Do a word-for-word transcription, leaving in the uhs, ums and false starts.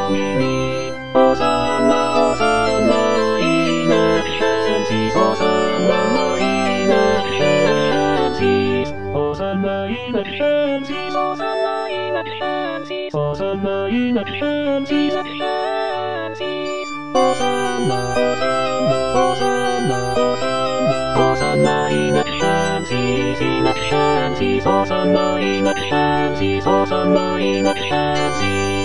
の耳。おさなおさないなシャンシーおさないなシャンシーおさないなシャンシーおさないなシャンシーおさないなシャンシーシャンシーおさなおさなおさなおさなおさないなシャンシーシーなシャンシーおさないなシャンシーおさないなシャンシー